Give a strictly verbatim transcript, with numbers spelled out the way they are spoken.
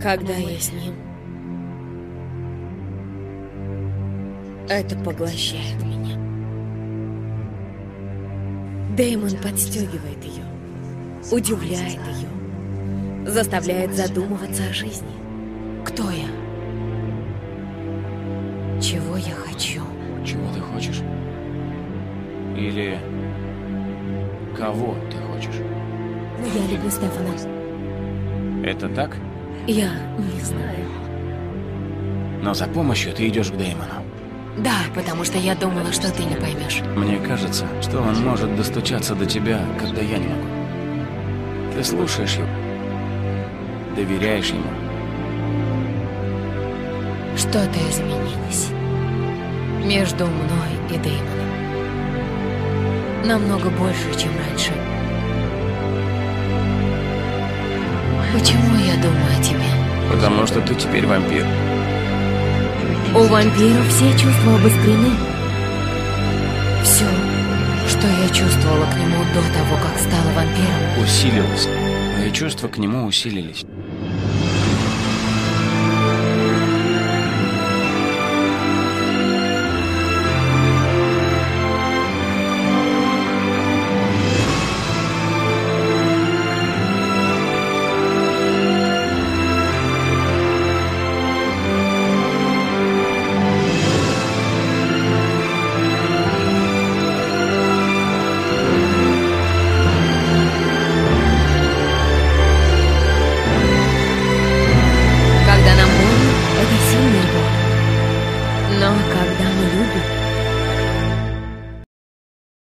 Когда я с ним, это поглощает меня. Дэймон подстегивает ее, удивляет ее, заставляет задумываться о жизни. Кто я? Чего я хочу? Чего ты хочешь? Или кого ты хочешь? Я люблю Стефана. Это так? Я не знаю. Но за помощью ты идешь к Дэймону. Да, потому что я думала, что ты не поймешь. Мне кажется, что он может достучаться до тебя, когда я не могу. Ты слушаешь его, доверяешь ему. Что-то изменилось между мной и Дэймоном. Намного больше, чем раньше. Почему я думаю о тебе? Потому что ты теперь вампир. У вампиров все чувства обострены. Все, что я чувствовала к нему до того, как стала вампиром, Усилилось. Мои чувства к нему усилились.